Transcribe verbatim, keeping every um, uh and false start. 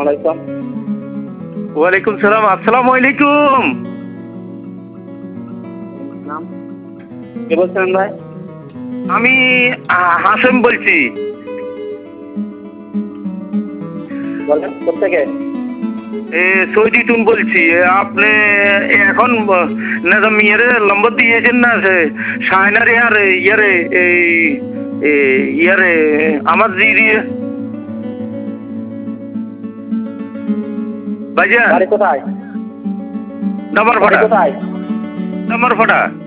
আলাইকুম। ওয়ালাইকুম সালাম। আসসালামু আলাইকুম। কে বলছেন ভাই? আমি হাসেম বলছি। বলেন কোথেকে? এ সৌদি টুন বলছি। আপনি এখন না মেয়েরে নম্বর দিয়েছেন না সে শায়নারে আর ইয়ারে এই ইয়ারে আমার দিদি ভাইজান বাড়ি কোথায়? নাম্বার বাড়ি ফাটা কোথায়? নাম্বার ফাটা